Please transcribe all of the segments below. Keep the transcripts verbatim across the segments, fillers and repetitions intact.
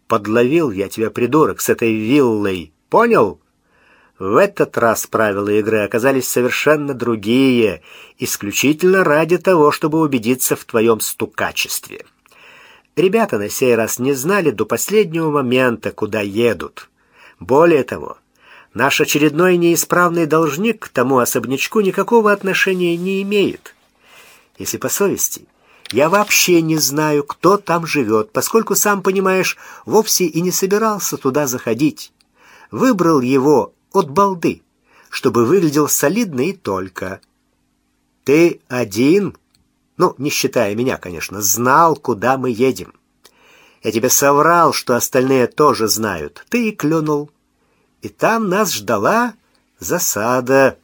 Подловил я тебя, придурок, с этой виллой. Понял? В этот раз правила игры оказались совершенно другие, исключительно ради того, чтобы убедиться в твоем стукачестве. Ребята на сей раз не знали до последнего момента, куда едут. Более того, наш очередной неисправный должник к тому особнячку никакого отношения не имеет. Если по совести, я вообще не знаю, кто там живет, поскольку, сам понимаешь, вовсе и не собирался туда заходить. Выбрал его от балды, чтобы выглядел солидно и только. Ты один, ну, не считая меня, конечно, знал, куда мы едем. Я тебе соврал, что остальные тоже знают. Ты и клюнул. И там нас ждала засада.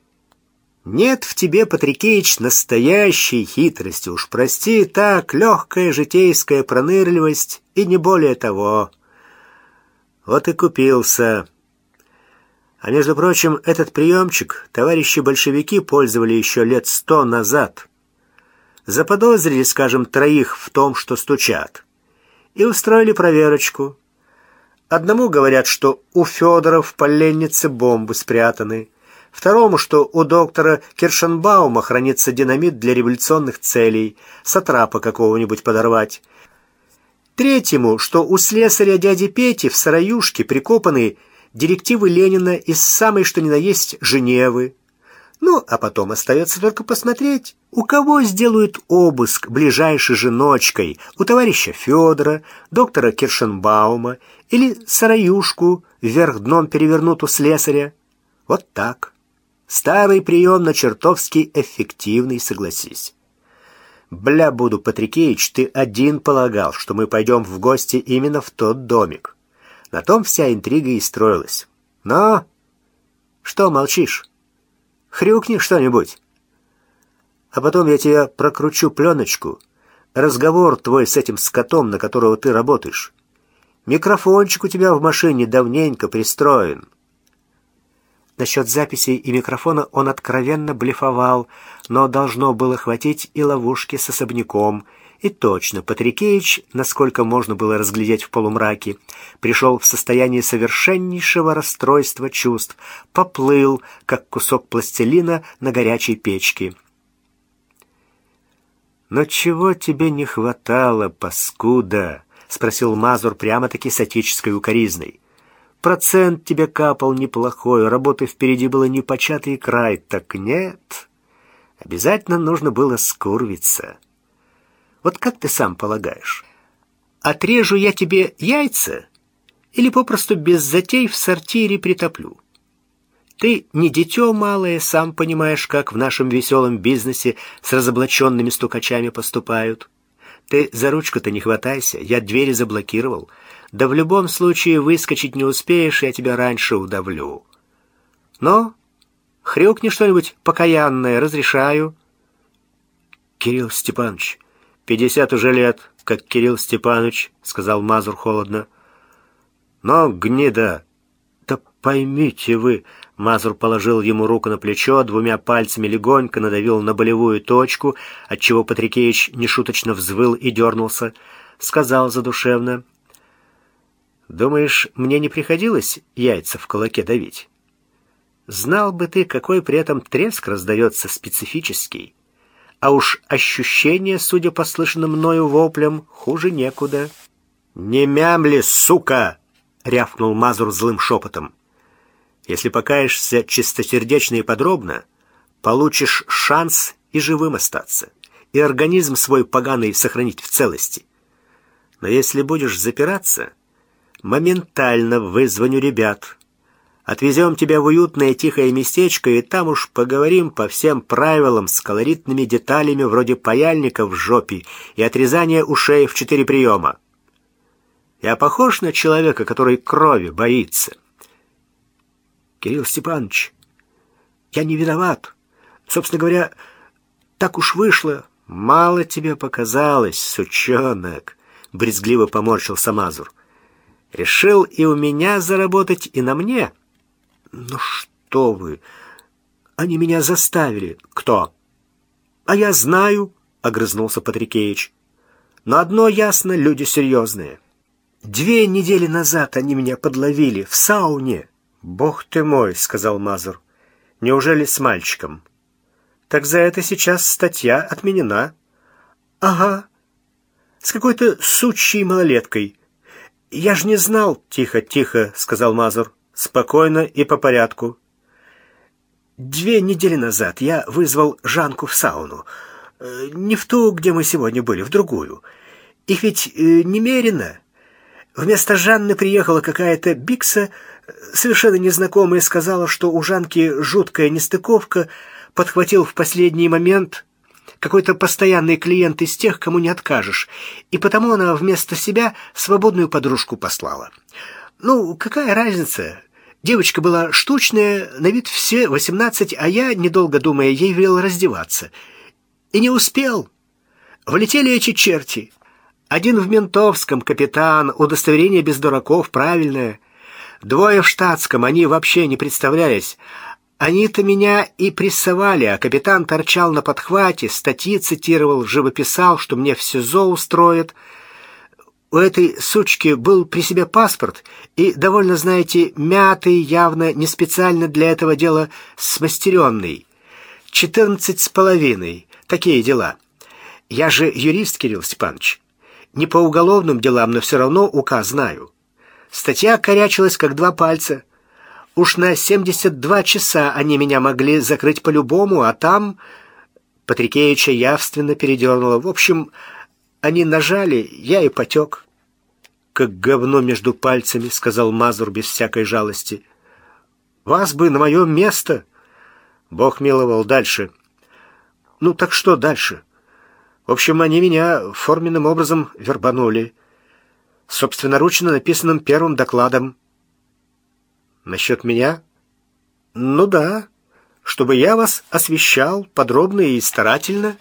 Нет в тебе, Патрикеич, настоящей хитрости. Уж прости, так, легкая житейская пронырливость и не более того. Вот и купился. А между прочим, этот приемчик товарищи большевики пользовали еще лет сто назад. Заподозрили, скажем, троих в том, что стучат, и устроили проверочку. Одному говорят, что у Федора в поленнице бомбы спрятаны, второму, что у доктора Киршенбаума хранится динамит для революционных целей, сатрапа какого-нибудь подорвать, третьему, что у слесаря дяди Пети в сыроюшке прикопаны директивы Ленина из самой что ни на есть Женевы. Ну, а потом остается только посмотреть, у кого сделают обыск ближайшей же ночкой, у товарища Федора, доктора Киршенбаума или сыроюшку вверх дном перевернут у слесаря. Вот так. Старый прием, но чертовски эффективный, согласись. Бля, буду, Патрикеич, ты один полагал, что мы пойдем в гости именно в тот домик. На том вся интрига и строилась. Но... Что молчишь? Хрюкни что-нибудь. А потом я тебе прокручу пленочку. Разговор твой с этим скотом, на которого ты работаешь. Микрофончик у тебя в машине давненько пристроен. Насчет записей и микрофона он откровенно блефовал, но должно было хватить и ловушки с особняком. И точно, Патрикеич, насколько можно было разглядеть в полумраке, пришел в состояние совершеннейшего расстройства чувств, поплыл, как кусок пластилина на горячей печке. «Но чего тебе не хватало, паскуда?» — спросил Мазур прямо-таки с отеческой укоризной. «Процент тебе капал неплохой, работы впереди было непочатый край, так нет. Обязательно нужно было скурвиться. Вот как ты сам полагаешь, отрежу я тебе яйца или попросту без затей в сортире притоплю? Ты не дитё малое, сам понимаешь, как в нашем веселом бизнесе с разоблаченными стукачами поступают. Ты за ручку-то не хватайся, я двери заблокировал. Да в любом случае выскочить не успеешь, я тебя раньше удавлю. Но хрюкни что-нибудь покаянное, разрешаю». «Кирилл Степанович, пятьдесят уже лет, как Кирилл Степанович», — сказал Мазур холодно. «Но гнида». «Да поймите вы», — Мазур положил ему руку на плечо, двумя пальцами легонько надавил на болевую точку, отчего Патрикеич нешуточно взвыл и дернулся, сказал задушевно: «Думаешь, мне не приходилось яйца в кулаке давить? Знал бы ты, какой при этом треск раздается специфический. А уж ощущение, судя по слышанным мною воплям, хуже некуда». «Не мямли, сука!» — рявкнул Мазур злым шепотом. «Если покаешься чистосердечно и подробно, получишь шанс и живым остаться, и организм свой поганый сохранить в целости. Но если будешь запираться, моментально вызвоню ребят. Отвезем тебя в уютное тихое местечко, и там уж поговорим по всем правилам с колоритными деталями вроде паяльника в жопе и отрезания ушей в четыре приема. Я похож на человека, который крови боится?» «Кирилл Степанович, я не виноват. Собственно говоря, так уж вышло». «Мало тебе показалось, сучонок», — брезгливо поморщился Мазур. «Решил и у меня заработать, и на мне?» «Ну что вы! Они меня заставили». «Кто?» «А я знаю», — огрызнулся Патрикеич. «Но одно ясно, люди серьезные. Две недели назад они меня подловили в сауне. Бог ты мой, сказал Мазур. Неужели с мальчиком? Так за это сейчас статья отменена. Ага. С какой-то сучьей малолеткой. Я ж не знал. Тихо, тихо, сказал Мазур. Спокойно и по порядку. Две недели назад я вызвал Жанку в сауну. Не в ту, где мы сегодня были, в другую. Их ведь э, немерено. Вместо Жанны приехала какая-то бикса, совершенно незнакомая, сказала, что у Жанки жуткая нестыковка, подхватил в последний момент какой-то постоянный клиент из тех, кому не откажешь, и потому она вместо себя свободную подружку послала. Ну, какая разница? Девочка была штучная, на вид все восемнадцать, а я, недолго думая, ей велел раздеваться. И не успел. Влетели эти черти. Один в ментовском, капитан, удостоверение без дураков, правильное. Двое в штатском, они вообще не представлялись. Они-то меня и прессовали, а капитан торчал на подхвате, статьи цитировал, живописал, что мне в СИЗО устроят. У этой сучки был при себе паспорт и довольно, знаете, мятый, явно не специально для этого дела смастеренный. Четырнадцать с половиной. Такие дела. Я же юрист, Кирилл Степанович. Не по уголовным делам, но все равно УК знаю. Статья корячилась, как два пальца. Уж на семьдесят два часа они меня могли закрыть по-любому, а там... Патрикеевича явственно передернуло. В общем, они нажали, я и потек. «Как говно между пальцами», — сказал Мазур без всякой жалости. «Вас бы на мое место». Бог миловал. Дальше. «Ну так что дальше?» В общем, они меня форменным образом вербанули. Собственноручно написанным первым докладом. Насчет меня? Ну да, чтобы я вас освещал подробно и старательно.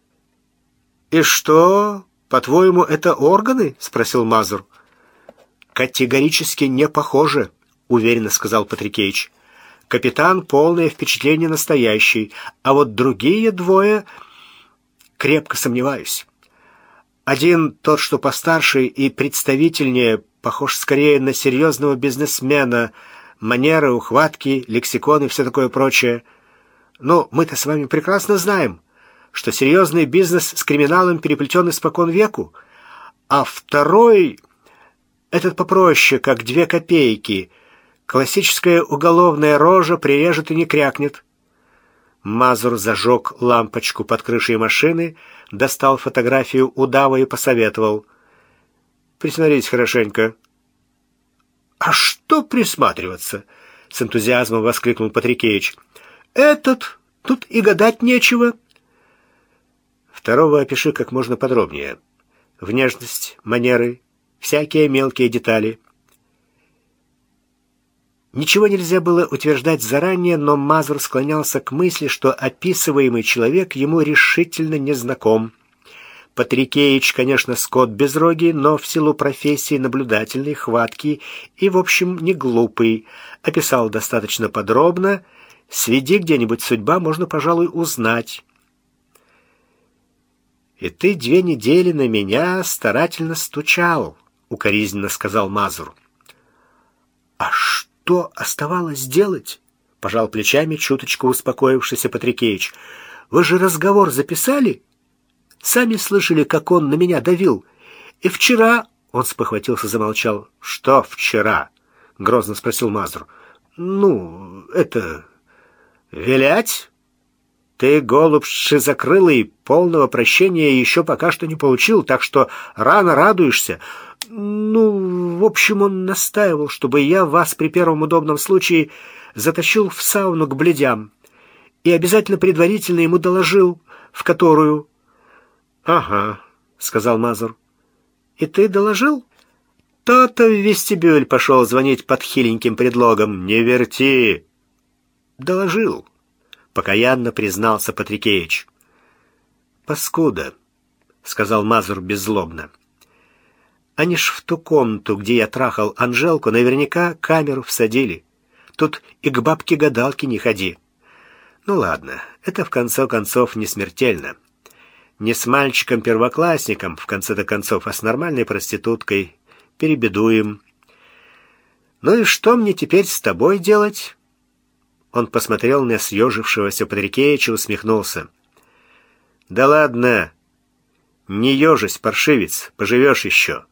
И что, по-твоему, это органы? Спросил Мазур. Категорически не похоже, уверенно сказал Патрикеевич. Капитан полное впечатление настоящий, а вот другие двое... Крепко сомневаюсь. Один, тот, что постарше и представительнее, похож скорее на серьезного бизнесмена. Манеры, ухватки, лексикон и все такое прочее. Но мы-то с вами прекрасно знаем, что серьезный бизнес с криминалом переплетен испокон веку. А второй, этот попроще, как две копейки. Классическая уголовная рожа прирежет и не крякнет. Мазур зажег лампочку под крышей машины, достал фотографию удава и посоветовал. «Присмотрись хорошенько». «А что присматриваться?» — с энтузиазмом воскликнул Патрикеевич. «Этот, тут и гадать нечего». Второго опиши как можно подробнее. Внешность, манеры, всякие мелкие детали. Ничего нельзя было утверждать заранее, но Мазур склонялся к мысли, что описываемый человек ему решительно не знаком. Патрикеевич, конечно, скот безрогий, но в силу профессии наблюдательный, хваткий и, в общем, не глупый. Описал достаточно подробно. Сведи где-нибудь судьба, можно, пожалуй, узнать. «И ты две недели на меня старательно стучал», — укоризненно сказал Мазур. «А что?» Что оставалось делать? Пожал плечами чуточку успокоившийся Патрикеевич. Вы же разговор записали? Сами слышали, как он на меня давил. И вчера... Он спохватился, замолчал. Что вчера? Грозно спросил Мазур. Ну, это... Вилять? Ты, голубь шизокрылый, полного прощения еще пока что не получил, так что рано радуешься. Ну, в общем, он настаивал, чтобы я вас при первом удобном случае затащил в сауну к бледям и обязательно предварительно ему доложил, в которую... — Ага, — сказал Мазур. — И ты доложил? То-то в вестибюль пошел звонить под хиленьким предлогом. Не верти. — Доложил, — покаянно признался Патрикеевич. — Паскуда, — сказал Мазур беззлобно. Они ж в ту комнату, где я трахал Анжелку, наверняка камеру всадили. Тут и к бабке-гадалке не ходи. Ну ладно, это в конце концов не смертельно. Не с мальчиком-первоклассником, в конце-то концов, а с нормальной проституткой. перебедуем. Ну и что мне теперь с тобой делать? Он посмотрел на съежившегося Патрикеича и усмехнулся. Да ладно, не ежись, паршивец, поживешь еще.